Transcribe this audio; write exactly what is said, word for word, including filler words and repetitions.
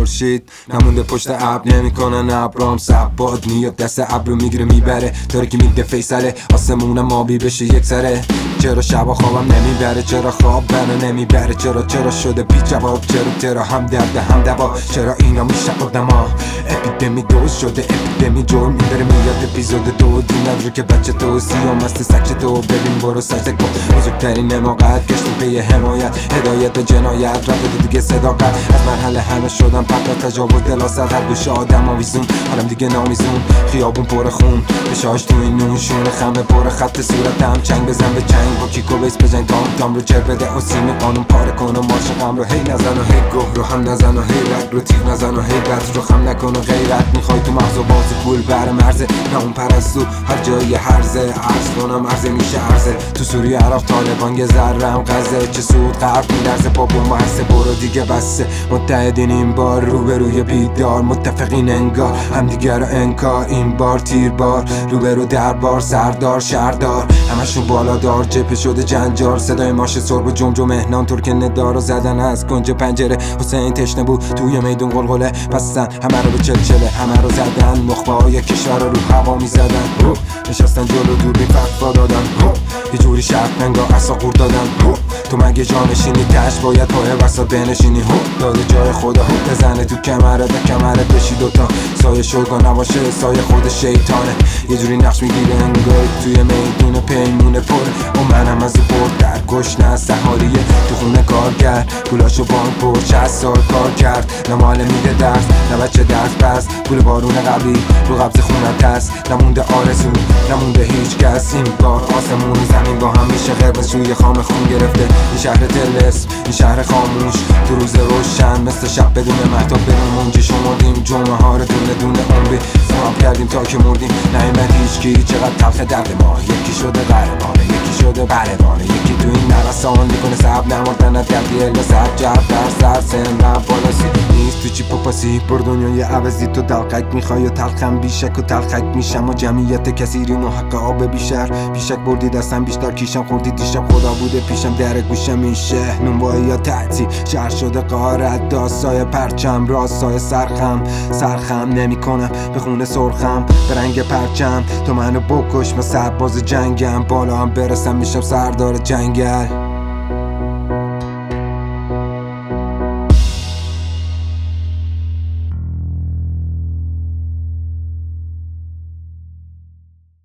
خورشید نمونده پشت ابر، نمیکنن ابرام سب باد میاد دست ابر رو میگیره میبره، تاریکی میده فیصله آسمونم آبی بشه یک سره. چرا شبا خوابم نمیبره، چرا خواب منو نمیبره، چرا چرا شده بی جواب، چرا چرا هم درد هم دوا، چرا اینا میشه آدما اپیدمی دوز شده، اپیدمی جرم این داره میاد اپیزود دو دینم رو که بچه تو سیام است سکچه تو ببین برو سجده کن، بزرگترین حماقت گشتیم پی حمایت هدایت و جنایت رفت دیگه صداقت از مرحله همه شدم پرت تجاوز دلاست هر گوشه آدم آویزون حالم دیگه نامیزون خیابون پر خون بشاش تو این نون شونه خمه پر خط صورتم چنگ بزن به چنگ با کیکو بیس بزن تام تام رو چر بده آسیم قانون پاره کن و مارش غم رو هی نزن و هی گوه رو هم نزن و هی رد رو تیغ نزن و هی بد رو خم نکن و غیرت میخوای تو مغز و باز پول بر مرزه نه اون پرستو هر جایی هرزه عرض کنم عرضه میشه عرضه تو سوریه عراق طالبان یه ذرم غزه چه سود غرب میلرزه با بوم هسته برو دیگه بسته متحدین این بار روبروی بیدار متفقین انگار همدیگه رو انکار این بار تیر بار روبرو دربار سردار شهردار همشون بالادار جبهه شده جنجال صدای ماش سرب و جمجم مهنان ترک ندارو زدن از کنج پنجره حسین تشنه بود توی میدون قلقله پستن همه رو به چلچله همه رو زدن نخبه های کشور رو هوا میزدن نشستن جلو دوربین فتوا دادن یه جوری شرط نگاه اصلا قور دادن تو مگه جانشینی تش باید پای وسط بنشینی داده جای خدا بزنه تو کمره به کمره بشی دوتا سایه شوگا نباشه سایه خود شیطانه یه جوری نقش میگیره انگار توی میدون پیمونه پره و منم از برد در گشنه سهاریه تو خونه کارگر پولاشو بانک پر شصت سال کار کرد نه معلم میده درس نه بچه درس بس پول بارون قبلی رو قبض خونت هست نمونده آرزو نمونده هیچ کس این بار آسمون زمین با هم میشه قرمز شوی خام خون گرفته این شهر تلس این شهر خاموش تو روز روشن مثل شب بدون مهتاب بدون منجی شمردیم جمعه ها رو دونه دونه عمری سراب کردیم تا که مردیم نایمد هیچکی چقدر تلخ درد ما یکی شده قهرمانه یکی شده بردانه یکی تو این نرسان میکنه سب نمردن از گردی الا سب جب در سر سن رب بالاسی نیست تو چی پاپاسی بر دنیای عوضی تو دلقک میخوای و تلخم بیشک و تلخک میشم و جمعیت کثیری محق آب بیشتر بیشک بردی دستم بیشتر کیشم خوردی دیشب خدا بوده پیشم در گوشم این شهر نونوایی یا تعطی شهر شده قارت داستای پرچم راستای سرخم سرخم نمی کنم به خونه سرخم به رنگ پرچم تو منو بکش من سرباز جنگم بالا هم برسم میشم سردار جنگل